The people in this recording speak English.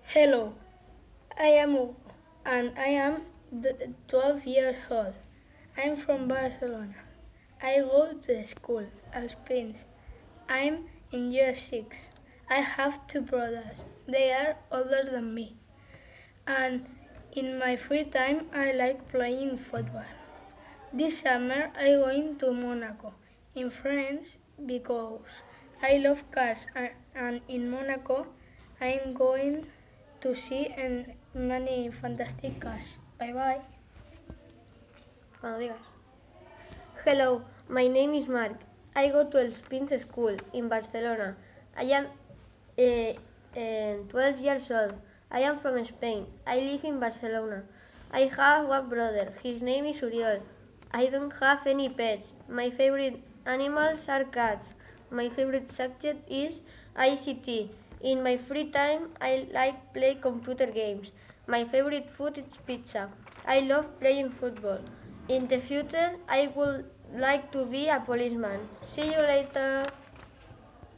Hello, I am and I am 12 years old. I'm from Barcelona. I go to school at Spins. I'm in year 6. I have two brothers. They are older than me. And in my free time I like playing football. This summer I'm going to Monaco in France because I love cars and in Monaco I'm going to see many fantastic cars. Bye bye. Cuando digas. Hello, my name is Mark. I go to El Spins School in Barcelona. I am 12 years old. I am from Spain. I live in Barcelona. I have one brother. His name is Uriol. I don't have any pets. My favorite animals are cats. My favorite subject is ICT. In my free time, I like play computer games. My favorite food is pizza. I love playing football. In the future, I would like to be a policeman. See you later.